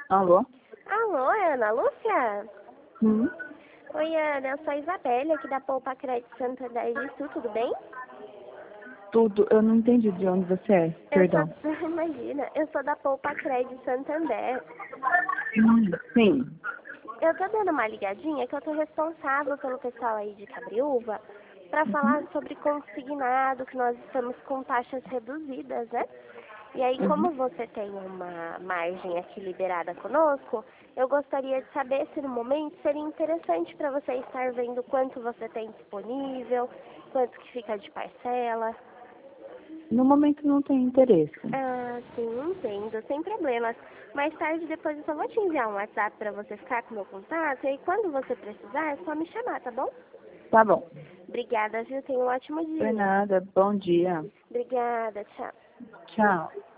Alô? Alô, é Ana Lúcia? Hum? Oi, Ana, eu sou a Isabelle, aqui da Poupa Crédito Santander do Sul, tudo bem? Tudo, eu não entendi de onde você é, Eu perdão. sou, imagina, eu sou da Poupa Crédito Santander. Sim. Eu tô dando uma ligadinha que eu tô responsável pelo pessoal aí de Cabriúva para falar sobre consignado, que nós estamos com taxas reduzidas, né? E aí, como você tem uma margem aqui liberada conosco, eu gostaria de saber se no momento seria interessante para você estar vendo quanto você tem disponível, quanto que fica de parcela. No momento não tem interesse. Ah, sim, entendo, sem problemas. Mais tarde, depois eu só vou te enviar um WhatsApp para você ficar com o meu contato, e aí quando você precisar, é só me chamar, tá bom? Tá bom. Obrigada, viu? Tenha um ótimo Por dia. nada, bom dia. Obrigada, tchau. Tchau.